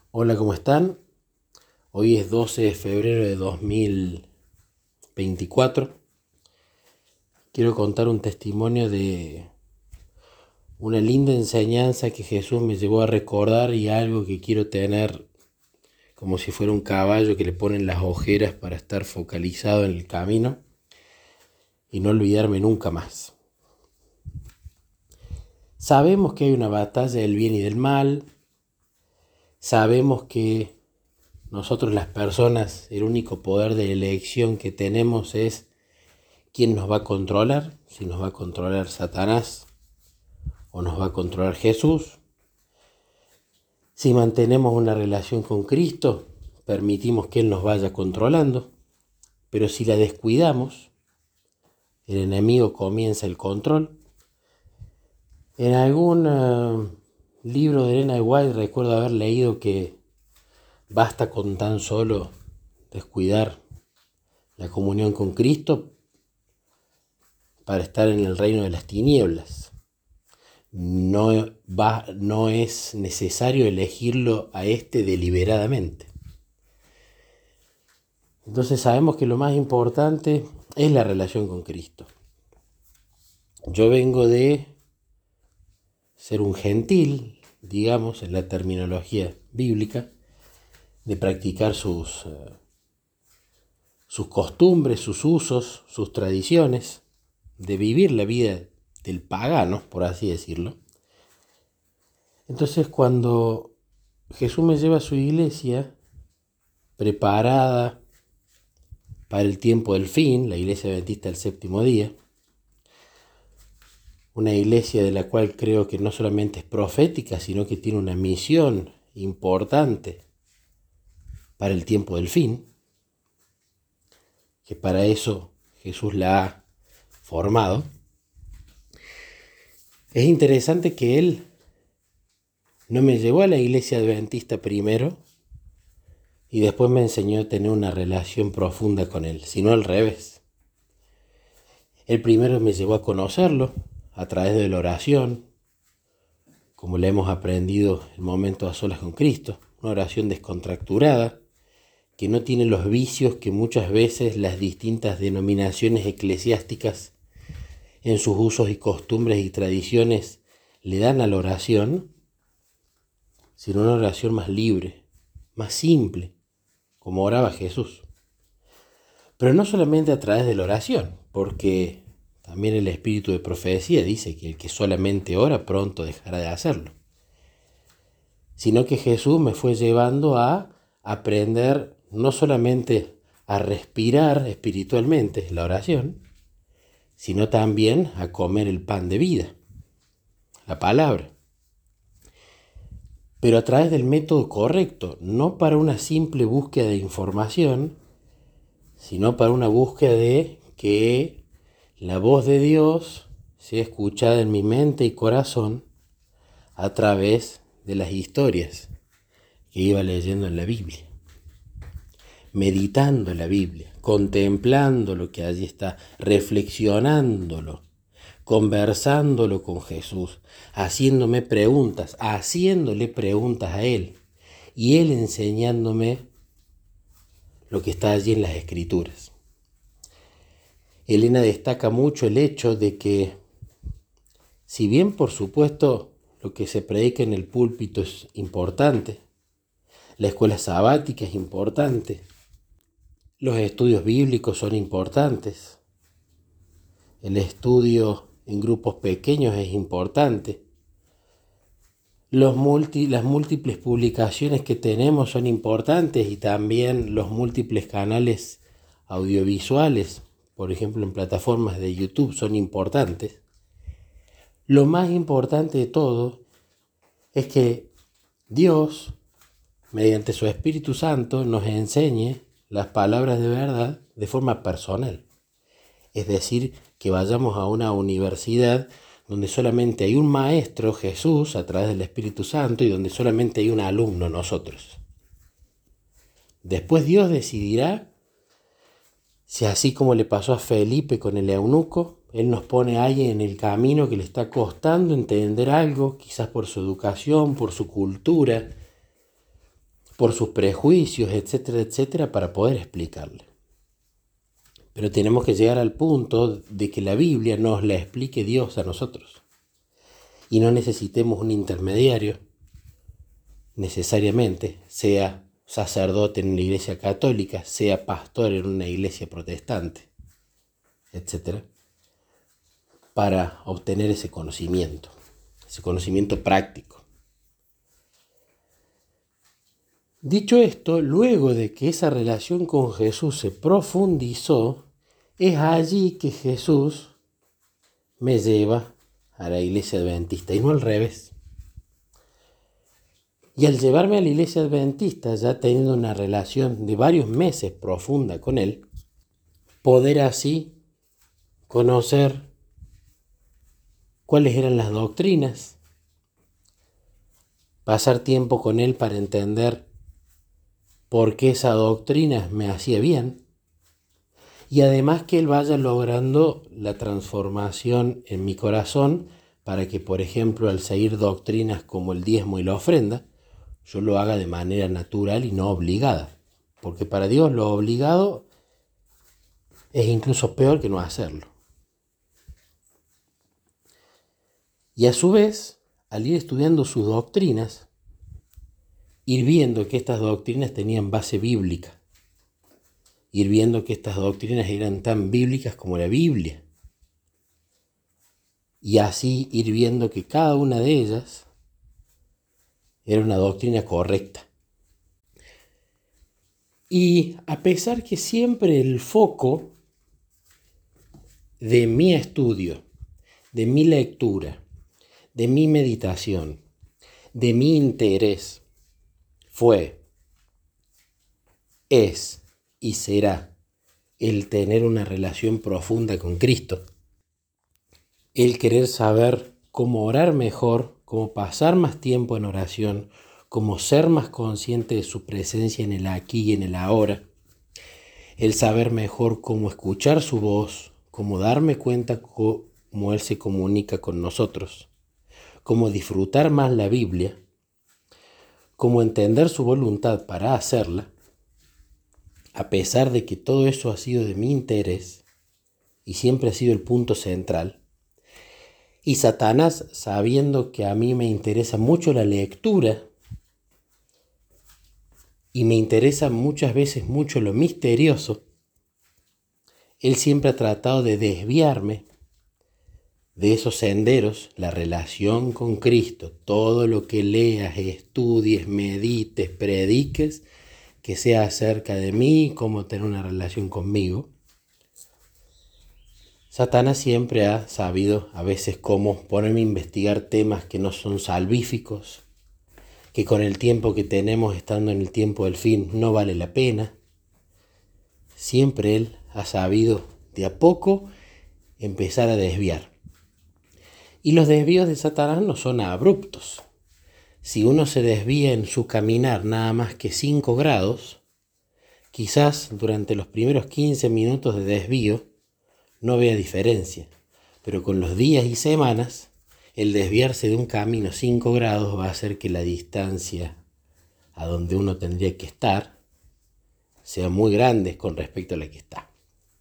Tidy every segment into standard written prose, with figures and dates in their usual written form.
Hola, ¿cómo están? Hoy es 12 de febrero de 2024. Quiero contar un testimonio de una linda enseñanza que Jesús me llevó a recordar y algo que quiero tener como si fuera un caballo que le ponen las ojeras para estar focalizado en el camino y no olvidarme nunca más. Sabemos que hay una batalla del bien y del mal. Sabemos que nosotros las personas, el único poder de elección que tenemos es quién nos va a controlar, si nos va a controlar Satanás o nos va a controlar Jesús. Si mantenemos una relación con Cristo, permitimos que Él nos vaya controlando, pero si la descuidamos, el enemigo comienza el control. En algún libro de Elena White recuerdo haber leído que basta con tan solo descuidar la comunión con Cristo para estar en el reino de las tinieblas. No es necesario elegirlo a este deliberadamente. Entonces sabemos que lo más importante es la relación con Cristo. Yo vengo de ser un gentil, digamos, en la terminología bíblica, de practicar sus costumbres, sus usos, sus tradiciones, de vivir la vida del pagano, por así decirlo. Entonces cuando Jesús me lleva a su iglesia preparada para el tiempo del fin, la iglesia adventista del séptimo día, una iglesia de la cual creo que no solamente es profética, sino que tiene una misión importante para el tiempo del fin, que para eso Jesús la ha formado. Es interesante que Él no me llevó a la iglesia adventista primero y después me enseñó a tener una relación profunda con Él, sino al revés. Él primero me llevó a conocerlo a través de la oración, como le hemos aprendido en momentos a solas con Cristo, una oración descontracturada, que no tiene los vicios que muchas veces las distintas denominaciones eclesiásticas en sus usos y costumbres y tradiciones le dan a la oración, sino una oración más libre, más simple, como oraba Jesús. Pero no solamente a través de la oración, porque también el espíritu de profecía dice que el que solamente ora pronto dejará de hacerlo, sino que Jesús me fue llevando a aprender no solamente a respirar espiritualmente la oración, sino también a comer el pan de vida, la palabra. Pero a través del método correcto, no para una simple búsqueda de información, sino para una búsqueda de que la voz de Dios sea escuchada en mi mente y corazón a través de las historias que iba leyendo en la Biblia, meditando la Biblia, contemplando lo que allí está, reflexionándolo, conversándolo con Jesús, haciéndole preguntas a Él y Él enseñándome lo que está allí en las Escrituras. Elena destaca mucho el hecho de que, si bien por supuesto lo que se predica en el púlpito es importante, la escuela sabática es importante, los estudios bíblicos son importantes, el estudio en grupos pequeños es importante, las múltiples publicaciones que tenemos son importantes y también los múltiples canales audiovisuales, por ejemplo en plataformas de YouTube, son importantes. Lo más importante de todo es que Dios, mediante su Espíritu Santo, nos enseñe las palabras de verdad de forma personal. Es decir, que vayamos a una universidad donde solamente hay un maestro, Jesús, a través del Espíritu Santo, y donde solamente hay un alumno, nosotros. Después Dios decidirá si, así como le pasó a Felipe con el eunuco, Él nos pone a alguien en el camino que le está costando entender algo, quizás por su educación, por su cultura, por sus prejuicios, etcétera, etcétera, para poder explicarle. Pero tenemos que llegar al punto de que la Biblia nos la explique Dios a nosotros. Y no necesitemos un intermediario, necesariamente, sea sacerdote en una iglesia católica, sea pastor en una iglesia protestante, etcétera, para obtener ese conocimiento práctico. Dicho esto, luego de que esa relación con Jesús se profundizó, es allí que Jesús me lleva a la iglesia adventista y no al revés. Y al llevarme a la iglesia adventista, ya teniendo una relación de varios meses profunda con él, poder así conocer cuáles eran las doctrinas, pasar tiempo con él para entender por qué esa doctrina me hacía bien, y además que él vaya logrando la transformación en mi corazón para que, por ejemplo, al seguir doctrinas como el diezmo y la ofrenda, yo lo haga de manera natural y no obligada, porque para Dios lo obligado es incluso peor que no hacerlo. Y a su vez, al ir estudiando sus doctrinas, ir viendo que estas doctrinas tenían base bíblica, ir viendo que estas doctrinas eran tan bíblicas como la Biblia, y así ir viendo que cada una de ellas era una doctrina correcta. Y a pesar que siempre el foco de mi estudio, de mi lectura, de mi meditación, de mi interés es y será el tener una relación profunda con Cristo, el querer saber cómo orar mejor, cómo pasar más tiempo en oración, cómo ser más consciente de su presencia en el aquí y en el ahora, el saber mejor cómo escuchar su voz, cómo darme cuenta cómo Él se comunica con nosotros, cómo disfrutar más la Biblia, cómo entender su voluntad para hacerla, a pesar de que todo eso ha sido de mi interés y siempre ha sido el punto central. Y Satanás, sabiendo que a mí me interesa mucho la lectura y me interesa muchas veces mucho lo misterioso, él siempre ha tratado de desviarme de esos senderos, la relación con Cristo, todo lo que leas, estudies, medites, prediques, que sea acerca de mí, cómo tener una relación conmigo. Satanás siempre ha sabido a veces cómo ponerme a investigar temas que no son salvíficos, que con el tiempo que tenemos estando en el tiempo del fin no vale la pena. Siempre él ha sabido de a poco empezar a desviar. Y los desvíos de Satanás no son abruptos. Si uno se desvía en su caminar nada más que 5 grados, quizás durante los primeros 15 minutos de desvío no vea diferencia, pero con los días y semanas, el desviarse de un camino 5 grados va a hacer que la distancia a donde uno tendría que estar sea muy grande con respecto a la que está.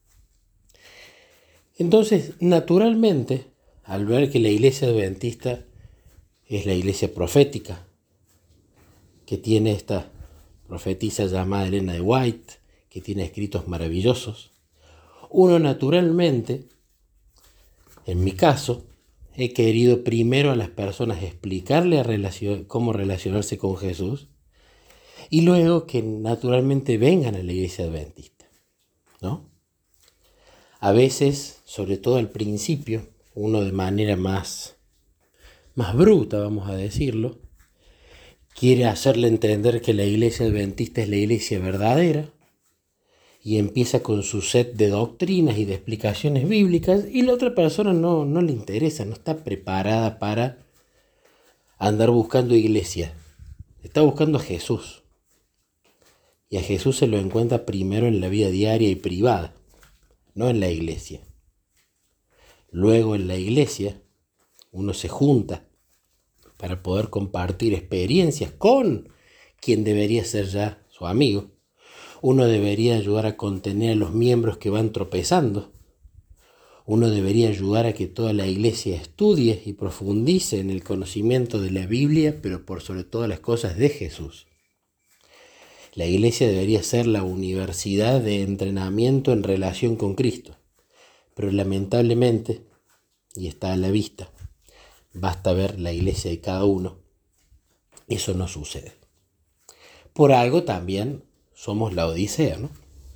Entonces, naturalmente, al ver que la iglesia adventista es la iglesia profética, que tiene esta profetisa llamada Elena de White, que tiene escritos maravillosos, uno naturalmente, en mi caso, he querido primero a las personas explicarle cómo relacionarse con Jesús y luego que naturalmente vengan a la iglesia adventista, ¿no? A veces, sobre todo al principio, uno de manera más bruta, vamos a decirlo, quiere hacerle entender que la iglesia adventista es la iglesia verdadera y empieza con su set de doctrinas y de explicaciones bíblicas y la otra persona no le interesa, no está preparada para andar buscando iglesia, está buscando a Jesús. Y a Jesús se lo encuentra primero en la vida diaria y privada, no en la iglesia. Luego en la iglesia uno se junta para poder compartir experiencias con quien debería ser ya su amigo. Uno debería ayudar a contener a los miembros que van tropezando. Uno debería ayudar a que toda la iglesia estudie y profundice en el conocimiento de la Biblia, pero por sobre todas las cosas de Jesús. La iglesia debería ser la universidad de entrenamiento en relación con Cristo. Pero lamentablemente, y está a la vista, basta ver la iglesia de cada uno, eso no sucede. Por algo también somos la Odisea, ¿no?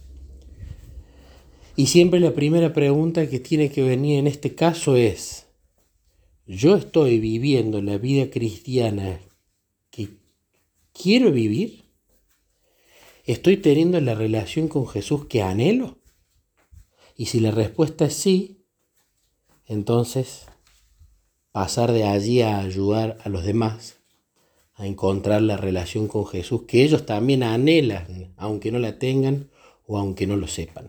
Y siempre la primera pregunta que tiene que venir en este caso es, ¿yo estoy viviendo la vida cristiana que quiero vivir? ¿Estoy teniendo la relación con Jesús que anhelo? Y si la respuesta es sí, entonces pasar de allí a ayudar a los demás a encontrar la relación con Jesús que ellos también anhelan, aunque no la tengan o aunque no lo sepan.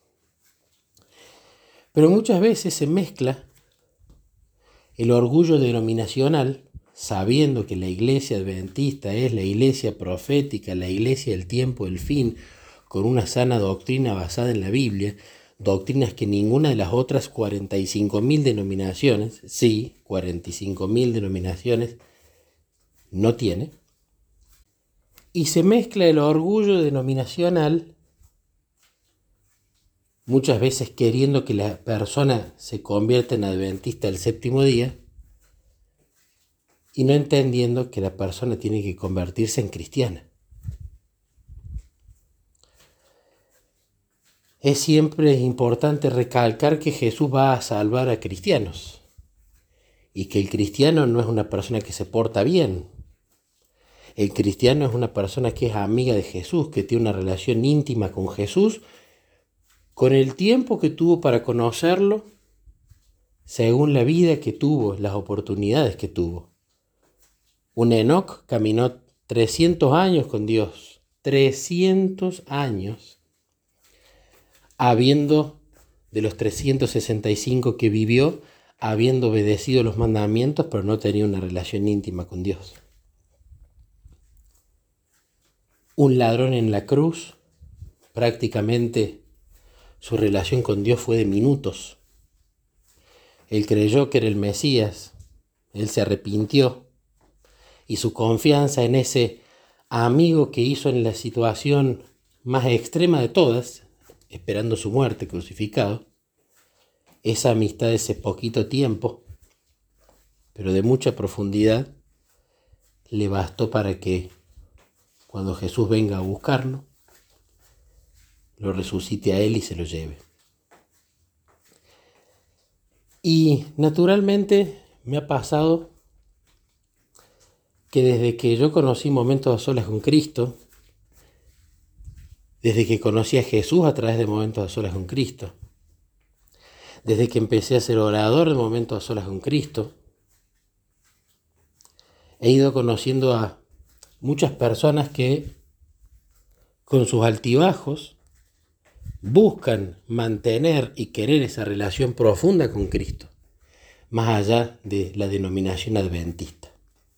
Pero muchas veces se mezcla el orgullo denominacional, sabiendo que la iglesia adventista es la iglesia profética, la iglesia del tiempo del fin, con una sana doctrina basada en la Biblia, doctrinas que ninguna de las otras 45.000 denominaciones, sí, 45.000 denominaciones, no tiene. Y se mezcla el orgullo denominacional, muchas veces queriendo que la persona se convierta en adventista del séptimo día, y no entendiendo que la persona tiene que convertirse en cristiana. Es siempre importante recalcar que Jesús va a salvar a cristianos y que el cristiano no es una persona que se porta bien. El cristiano es una persona que es amiga de Jesús, que tiene una relación íntima con Jesús, con el tiempo que tuvo para conocerlo, según la vida que tuvo, las oportunidades que tuvo. Un Enoc caminó 300 años con Dios, 300 años, habiendo, de los 365 que vivió, habiendo obedecido los mandamientos, pero no tenía una relación íntima con Dios. Un ladrón en la cruz, prácticamente su relación con Dios fue de minutos. Él creyó que era el Mesías, él se arrepintió, y su confianza en ese amigo que hizo en la situación más extrema de todas, esperando su muerte crucificado, esa amistad de ese poquito tiempo, pero de mucha profundidad, le bastó para que cuando Jesús venga a buscarlo, lo resucite a él y se lo lleve. Y naturalmente me ha pasado que desde que yo conocí Momentos a Solas con Cristo, desde que conocí a Jesús a través de Momentos a Solas con Cristo, desde que empecé a ser orador de Momentos a Solas con Cristo, he ido conociendo a muchas personas que con sus altibajos buscan mantener y querer esa relación profunda con Cristo, más allá de la denominación adventista.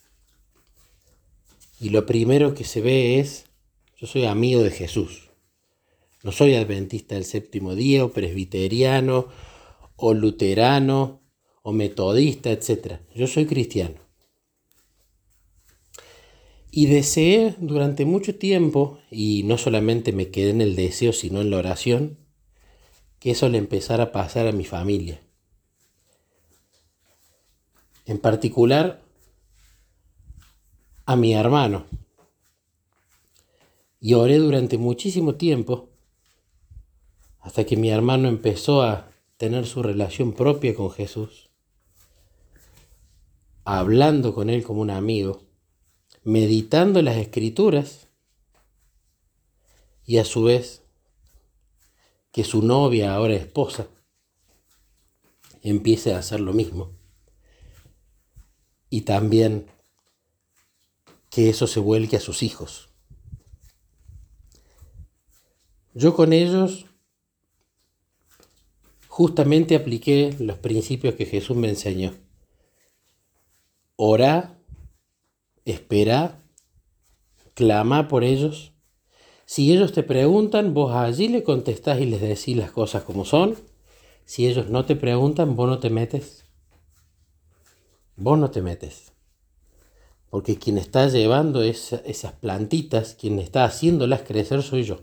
Y lo primero que se ve es, yo soy amigo de Jesús. No soy adventista del séptimo día, o presbiteriano, o luterano, o metodista, etc. Yo soy cristiano. Y deseé durante mucho tiempo, y no solamente me quedé en el deseo, sino en la oración, que eso le empezara a pasar a mi familia. En particular, a mi hermano. Y oré durante muchísimo tiempo, hasta que mi hermano empezó a tener su relación propia con Jesús, hablando con él como un amigo, meditando las Escrituras, y a su vez que su novia, ahora esposa, empiece a hacer lo mismo. Y también que eso se vuelque a sus hijos. Yo con ellos justamente apliqué los principios que Jesús me enseñó. Orá, esperá, clamá por ellos. Si ellos te preguntan, vos allí le contestás y les decís las cosas como son. Si ellos no te preguntan, vos no te metes. Vos no te metes. Porque quien está llevando esas plantitas, quien está haciéndolas crecer soy yo.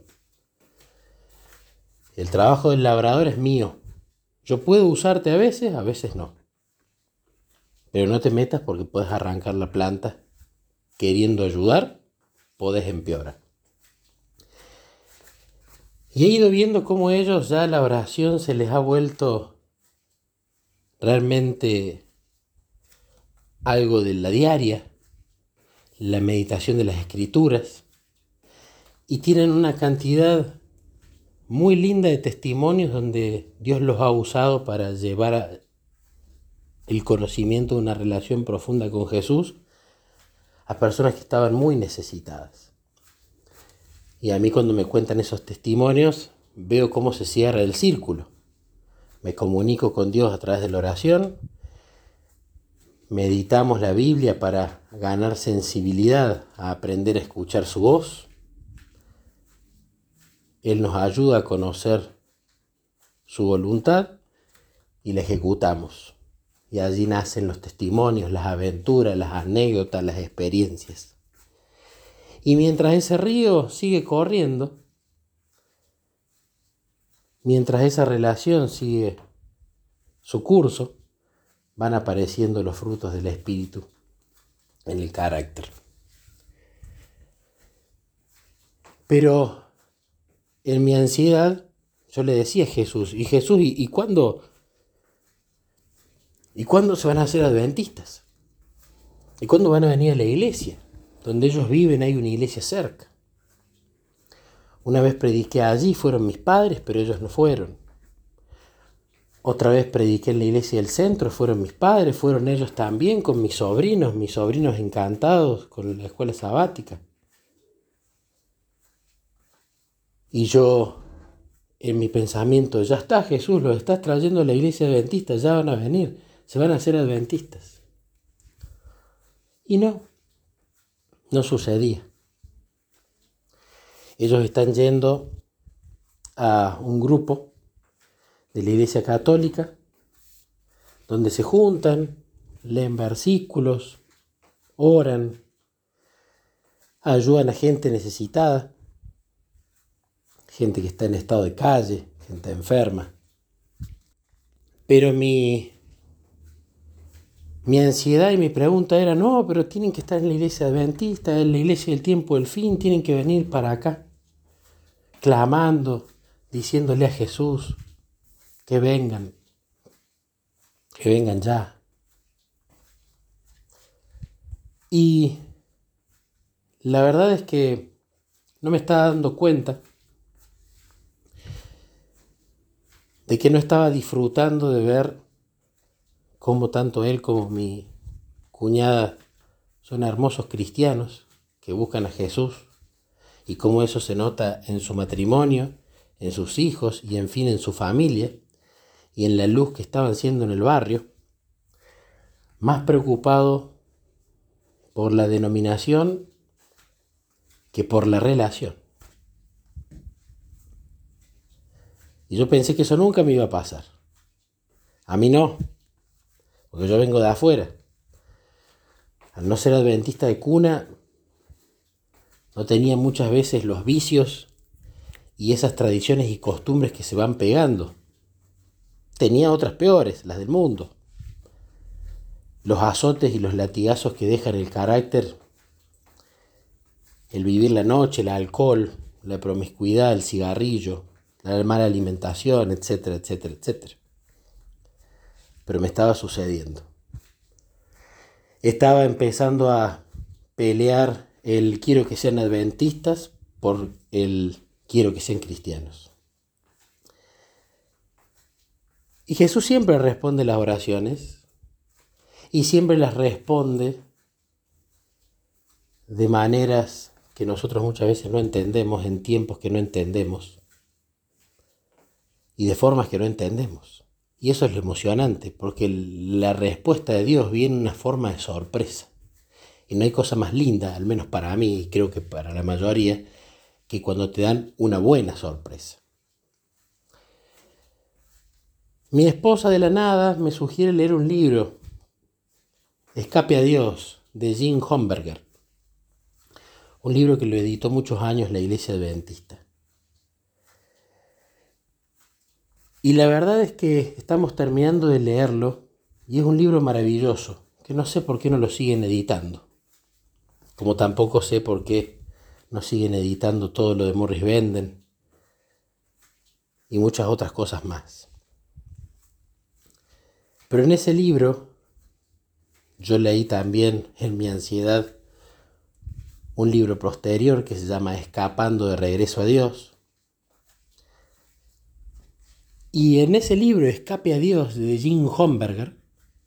El trabajo del labrador es mío. Yo puedo usarte a veces no. Pero no te metas porque puedes arrancar la planta. Queriendo ayudar, podés empeorar. Y he ido viendo cómo ellos ya la oración se les ha vuelto realmente algo de la diaria, la meditación de las escrituras, y tienen una cantidad muy linda de testimonios donde Dios los ha usado para llevar el conocimiento de una relación profunda con Jesús a personas que estaban muy necesitadas. Y a mí cuando me cuentan esos testimonios veo cómo se cierra el círculo. Me comunico con Dios a través de la oración, meditamos la Biblia para ganar sensibilidad a aprender a escuchar su voz. Él nos ayuda a conocer su voluntad y la ejecutamos. Y allí nacen los testimonios, las aventuras, las anécdotas, las experiencias. Y mientras ese río sigue corriendo, mientras esa relación sigue su curso, van apareciendo los frutos del Espíritu en el carácter. Pero en mi ansiedad, yo le decía a Jesús, ¿y cuándo se van a hacer adventistas? ¿Y cuándo van a venir a la iglesia? Donde ellos viven hay una iglesia cerca. Una vez prediqué allí, fueron mis padres, pero ellos no fueron. Otra vez prediqué en la iglesia del centro, fueron mis padres, fueron ellos también con mis sobrinos encantados con la escuela sabática. Y yo, en mi pensamiento, ya está Jesús, los estás trayendo a la iglesia adventista, ya van a venir, se van a hacer adventistas. Y no sucedía. Ellos están yendo a un grupo de la Iglesia Católica donde se juntan, leen versículos, oran, ayudan a gente necesitada, gente que está en estado de calle, gente enferma. Pero mi ansiedad y mi pregunta era, no, pero tienen que estar en la iglesia adventista, en la iglesia del tiempo del fin, tienen que venir para acá, clamando, diciéndole a Jesús que vengan ya. Y la verdad es que no me estaba dando cuenta de que no estaba disfrutando de ver cómo tanto él como mi cuñada son hermosos cristianos que buscan a Jesús y cómo eso se nota en su matrimonio, en sus hijos y en fin en su familia y en la luz que estaban siendo en el barrio, más preocupado por la denominación que por la relación. Y yo pensé que eso nunca me iba a pasar. A mí no, porque yo vengo de afuera. Al no ser adventista de cuna, no tenía muchas veces los vicios y esas tradiciones y costumbres que se van pegando. Tenía otras peores, las del mundo. Los azotes y los latigazos que dejan el carácter, el vivir la noche, el alcohol, la promiscuidad, el cigarrillo, la mala alimentación, etcétera, etcétera, etcétera. Pero me estaba sucediendo. Estaba empezando a pelear el quiero que sean adventistas por el quiero que sean cristianos. Y Jesús siempre responde las oraciones y siempre las responde de maneras que nosotros muchas veces no entendemos, en tiempos que no entendemos y de formas que no entendemos. Y eso es lo emocionante, porque la respuesta de Dios viene en una forma de sorpresa. Y no hay cosa más linda, al menos para mí, y creo que para la mayoría, que cuando te dan una buena sorpresa. Mi esposa de la nada me sugiere leer un libro, Escape a Dios, de Jim Homberger. Un libro que lo editó muchos años la Iglesia Adventista. Y la verdad es que estamos terminando de leerlo y es un libro maravilloso, que no sé por qué no lo siguen editando. Como tampoco sé por qué no siguen editando todo lo de Morris Benden y muchas otras cosas más. Pero en ese libro yo leí también en mi ansiedad un libro posterior que se llama Escapando de regreso a Dios. Y en ese libro, Escape a Dios, de Jim Homberger,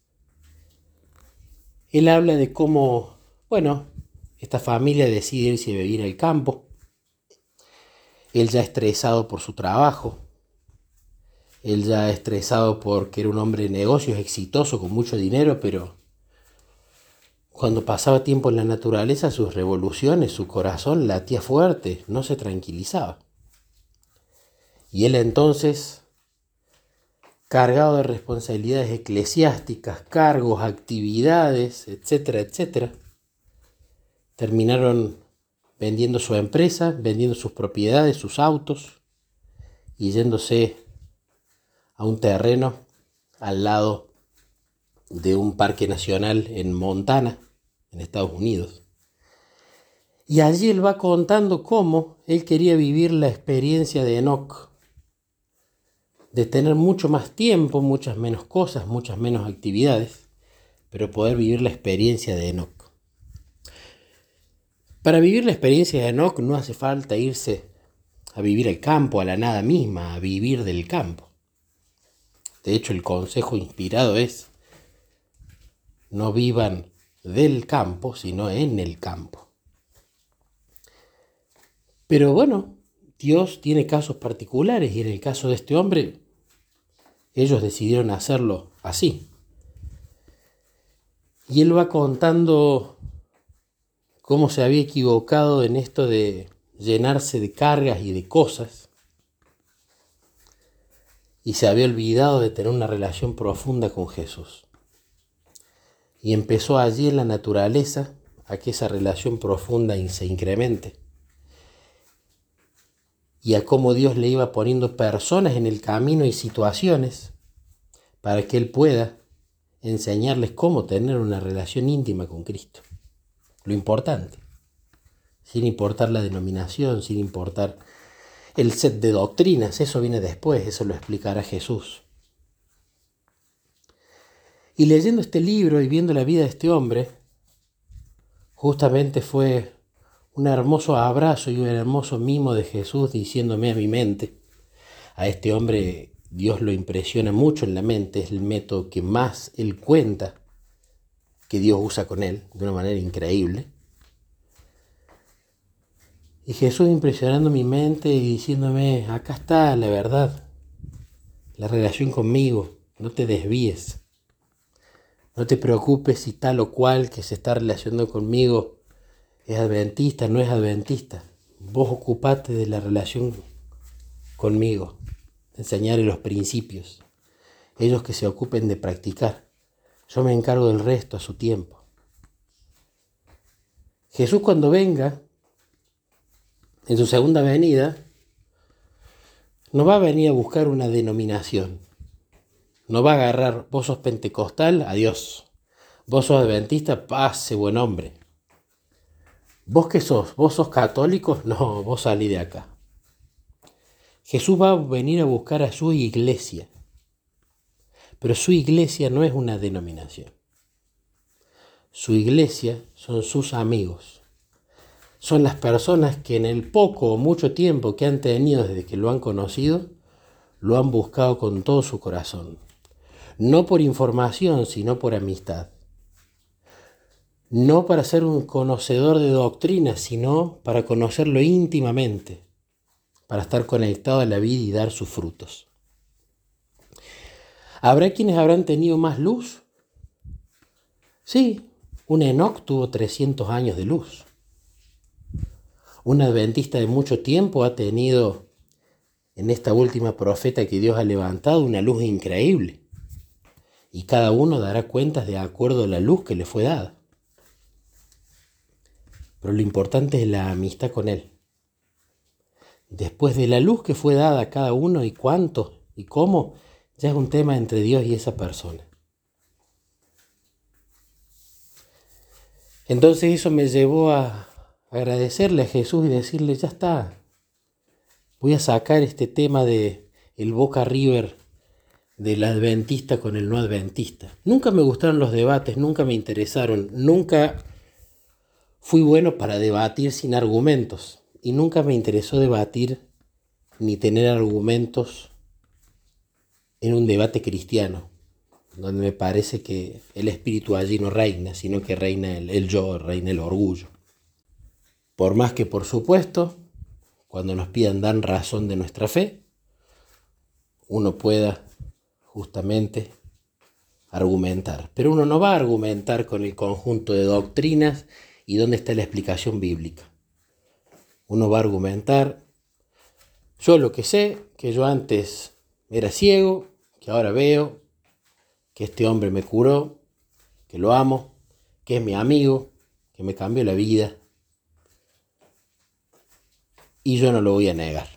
él habla de cómo, esta familia decide irse a vivir al campo. Él ya estresado por su trabajo. Él ya estresado porque era un hombre de negocios exitoso, con mucho dinero, pero cuando pasaba tiempo en la naturaleza, sus revoluciones, su corazón latía fuerte, no se tranquilizaba. Y él entonces, cargado de responsabilidades eclesiásticas, cargos, actividades, etcétera, etcétera, terminaron vendiendo su empresa, vendiendo sus propiedades, sus autos, y yéndose a un terreno al lado de un parque nacional en Montana, en Estados Unidos. Y allí él va contando cómo él quería vivir la experiencia de Enoc, de tener mucho más tiempo, muchas menos cosas, muchas menos actividades, pero poder vivir la experiencia de Enoc. Para vivir la experiencia de Enoc no hace falta irse a vivir al campo, a la nada misma, a vivir del campo. De hecho, el consejo inspirado es: no vivan del campo, sino en el campo. Pero bueno, Dios tiene casos particulares y en el caso de este hombre, ellos decidieron hacerlo así. Y él va contando cómo se había equivocado en esto de llenarse de cargas y de cosas, y se había olvidado de tener una relación profunda con Jesús. Y empezó allí en la naturaleza a que esa relación profunda se incremente. Y a cómo Dios le iba poniendo personas en el camino y situaciones para que él pueda enseñarles cómo tener una relación íntima con Cristo. Lo importante, sin importar la denominación, sin importar el set de doctrinas, eso viene después, eso lo explicará Jesús. Y leyendo este libro y viendo la vida de este hombre, justamente fue un hermoso abrazo y un hermoso mimo de Jesús diciéndome a mi mente: a este hombre Dios lo impresiona mucho en la mente, es el método que más él cuenta que Dios usa con él, de una manera increíble. Y Jesús impresionando mi mente y diciéndome: acá está la verdad, la relación conmigo, no te desvíes. No te preocupes si tal o cual que se está relacionando conmigo es adventista, no es adventista. Vos ocupate de la relación conmigo, de enseñarle los principios. Ellos que se ocupen de practicar. Yo me encargo del resto a su tiempo. Jesús, cuando venga, en su segunda venida, no va a venir a buscar una denominación. No va a agarrar: vos sos pentecostal, adiós. Vos sos adventista, pase, buen hombre. ¿Vos qué sos? ¿Vos sos católico? No, vos salí de acá. Jesús va a venir a buscar a su iglesia. Pero su iglesia no es una denominación. Su iglesia son sus amigos. Son las personas que en el poco o mucho tiempo que han tenido desde que lo han conocido, lo han buscado con todo su corazón. No por información, sino por amistad. No para ser un conocedor de doctrina, sino para conocerlo íntimamente, para estar conectado a la vida y dar sus frutos. ¿Habrá quienes habrán tenido más luz? Sí, Un Enoc tuvo 300 años de luz. Un adventista de mucho tiempo ha tenido en esta última profeta que Dios ha levantado una luz increíble. Y cada uno dará cuentas de acuerdo a la luz que le fue dada. Pero lo importante es la amistad con Él. Después de la luz que fue dada a cada uno y cuánto y cómo, ya es un tema entre Dios y esa persona. Entonces eso me llevó a agradecerle a Jesús y decirle, ya está, voy a sacar este tema de el Boca River del adventista con el no adventista. Nunca me gustaron los debates, nunca me interesaron, nunca fui bueno para debatir sin argumentos y nunca me interesó debatir ni tener argumentos en un debate cristiano, donde me parece que el espíritu allí no reina, sino que reina el yo, reina el orgullo. Por más que, por supuesto, cuando nos pidan dar razón de nuestra fe, uno pueda justamente argumentar. Pero uno no va a argumentar con el conjunto de doctrinas y dónde está la explicación bíblica. Uno va a argumentar, yo lo que sé, que yo antes era ciego, que ahora veo, que este hombre me curó, que lo amo, que es mi amigo, que me cambió la vida. Y yo no lo voy a negar.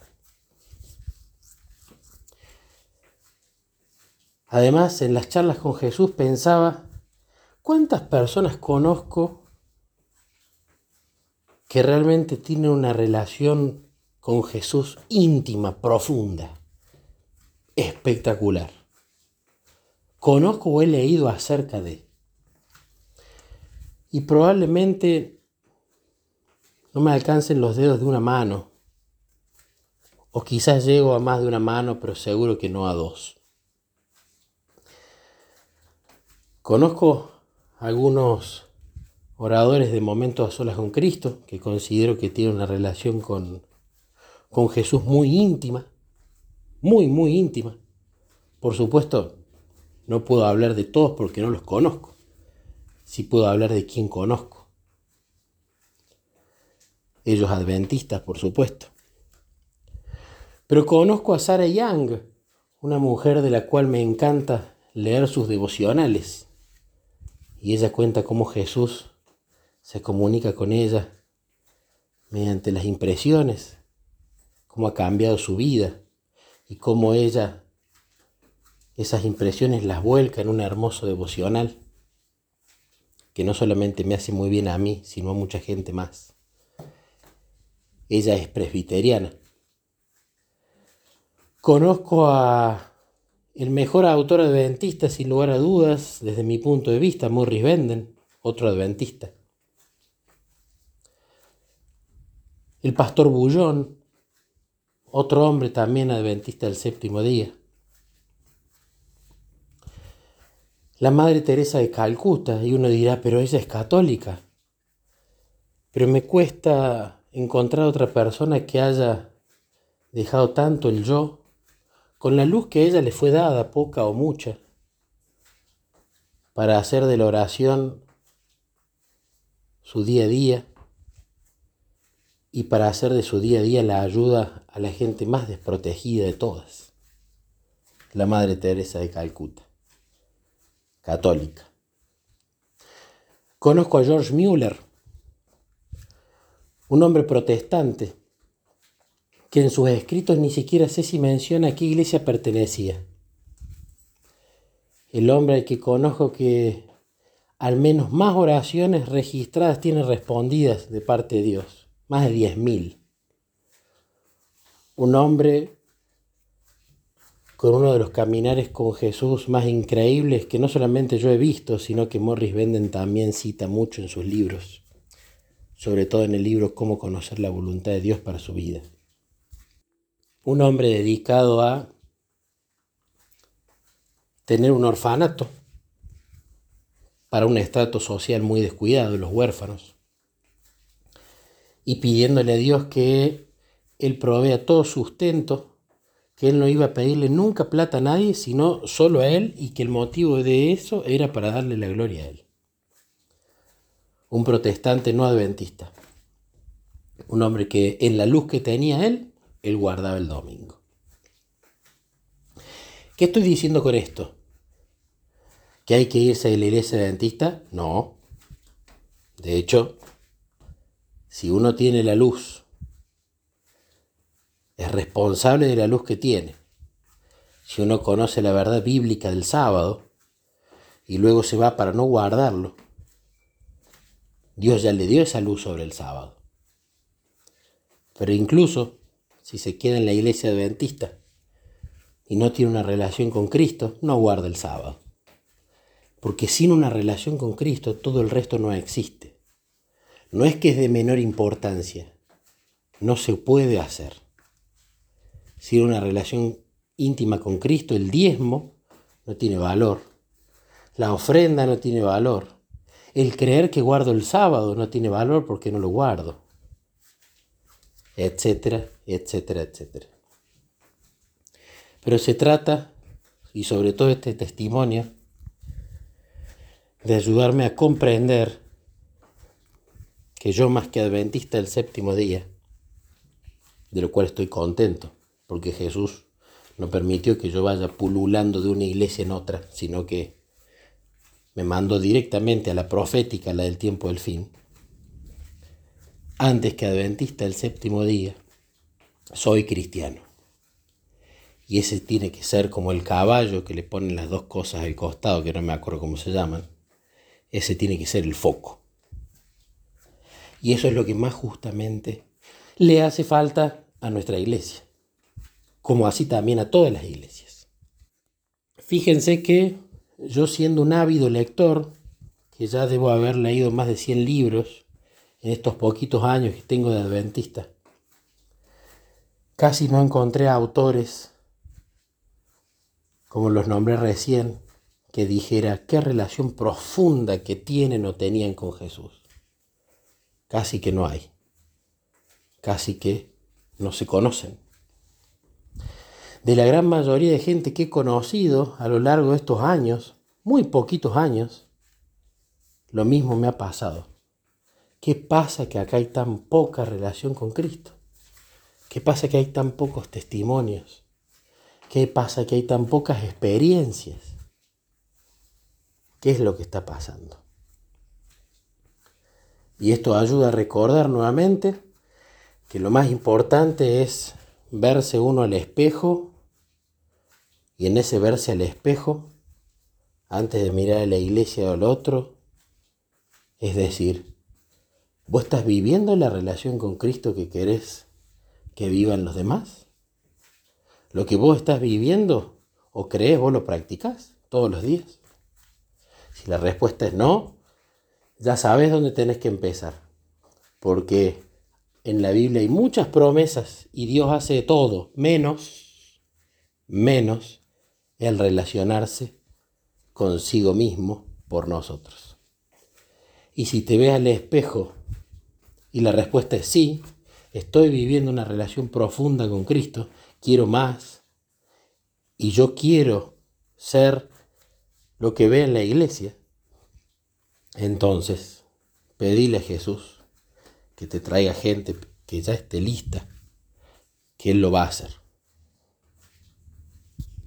Además, en las charlas con Jesús pensaba, ¿cuántas personas conozco que realmente tienen una relación con Jesús íntima, profunda, espectacular? Conozco o he leído acerca de. Y probablemente no me alcancen los dedos de una mano. O quizás llego a más de una mano, pero seguro que no a dos. Conozco algunos oradores de Momentos a Solas con Cristo, que considero que tienen una relación con Jesús muy íntima, muy íntima. Por supuesto, no puedo hablar de todos porque no los conozco. Sí puedo hablar de quien conozco. Ellos adventistas, por supuesto. Pero conozco a Sarah Young, una mujer de la cual me encanta leer sus devocionales. Y ella cuenta cómo Jesús se comunica con ella mediante las impresiones, cómo ha cambiado su vida y cómo ella esas impresiones las vuelca en un hermoso devocional que no solamente me hace muy bien a mí, sino a mucha gente más. Ella es presbiteriana. Conozco a el mejor autor adventista, sin lugar a dudas, desde mi punto de vista, Morris Benden, otro adventista. El pastor Bullón, otro hombre también adventista del séptimo día. La Madre Teresa de Calcuta, y uno dirá, pero ella es católica. Pero me cuesta encontrar otra persona que haya dejado tanto el yo, con la luz que a ella le fue dada, poca o mucha, para hacer de la oración su día a día y para hacer de su día a día la ayuda a la gente más desprotegida de todas, la Madre Teresa de Calcuta, católica. Conozco a George Mueller, un hombre protestante, que en sus escritos ni siquiera sé si menciona a qué iglesia pertenecía. El hombre al que conozco que al menos más oraciones registradas tiene respondidas de parte de Dios, más de 10.000. Un hombre con uno de los caminares con Jesús más increíbles que no solamente yo he visto, sino que Morris Benden también cita mucho en sus libros, sobre todo en el libro Cómo conocer la voluntad de Dios para su vida. Un hombre dedicado a tener un orfanato para un estrato social muy descuidado, los huérfanos, y pidiéndole a Dios que Él provea todo sustento, que Él no iba a pedirle nunca plata a nadie, sino solo a Él, y que el motivo de eso era para darle la gloria a Él. un protestante no adventista. Un hombre que en la luz que tenía él guardaba el domingo. ¿Qué estoy diciendo con esto? ¿Que hay que irse de la iglesia adventista? No. De hecho, si uno tiene la luz, es responsable de la luz que tiene. Si uno conoce la verdad bíblica del sábado y luego se va para no guardarlo, Dios ya le dio esa luz sobre el sábado. Pero incluso si se queda en la iglesia adventista y no tiene una relación con Cristo, no guarda el sábado. Porque sin una relación con Cristo todo el resto no existe. No es que es de menor importancia, no se puede hacer. Sin una relación íntima con Cristo, el diezmo no tiene valor, la ofrenda no tiene valor, el creer que guardo el sábado no tiene valor porque no lo guardo, etcétera, etcétera, etcétera. Pero se trata, y sobre todo este testimonio, de ayudarme a comprender que yo, más que adventista del séptimo día, de lo cual estoy contento, porque Jesús no permitió que yo vaya pululando de una iglesia en otra, sino que me mandó directamente a la profética, la del tiempo del fin. Antes que adventista del séptimo día, soy cristiano. Y ese tiene que ser como el caballo que le ponen las dos cosas al costado, que no me acuerdo cómo se llaman. Ese tiene que ser el foco. Y eso es lo que más justamente le hace falta a nuestra iglesia, como así también a todas las iglesias. Fíjense que yo, siendo un ávido lector, que ya debo haber leído más de 100 libros en estos poquitos años que tengo de adventista, casi no encontré autores, como los nombré recién, que dijera qué relación profunda que tienen o tenían con Jesús. Casi que no hay. Casi que no se conocen. De la gran mayoría de gente que he conocido a lo largo de estos años, muy poquitos años, lo mismo me ha pasado. ¿Qué pasa que acá hay tan poca relación con Cristo? ¿Qué pasa que hay tan pocos testimonios? ¿Qué pasa que hay tan pocas experiencias? ¿Qué es lo que está pasando? Y esto ayuda a recordar nuevamente que lo más importante es verse uno al espejo, y en ese verse al espejo, antes de mirar a la iglesia o al otro, es decir, ¿vos estás viviendo la relación con Cristo que querés que vivan los demás? ¿Lo que vos estás viviendo o creés, vos lo practicás todos los días? Si la respuesta es no, ya sabes dónde tenés que empezar. Porque en la Biblia hay muchas promesas y Dios hace todo, menos el relacionarse consigo mismo por nosotros. Y si te ves al espejo y la respuesta es sí, estoy viviendo una relación profunda con Cristo, quiero más, y yo quiero ser lo que ve en la iglesia, entonces pedile a Jesús que te traiga gente que ya esté lista, que Él lo va a hacer.